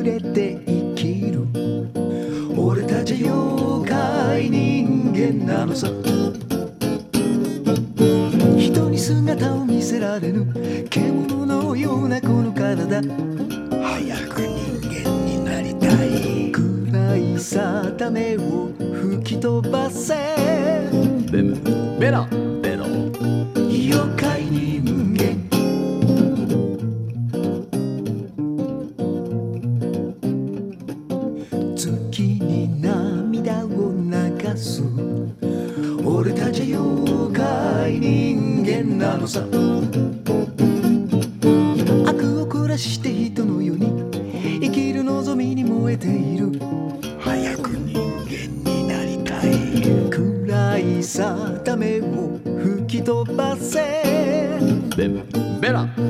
れて生きる。俺たち妖怪人間なのさ。人に姿を見せられぬ獣のようなこの体、早く人間になりたい。暗い定めを吹き飛ばせ。 ベムベラベロ妖怪人間。月に涙を流す。俺たち妖怪人間なのさ。悪を凝らして人の世に生きる望みに燃えている。早く人間になりたい。暗い定めを吹き飛ばせ。 ベムベラ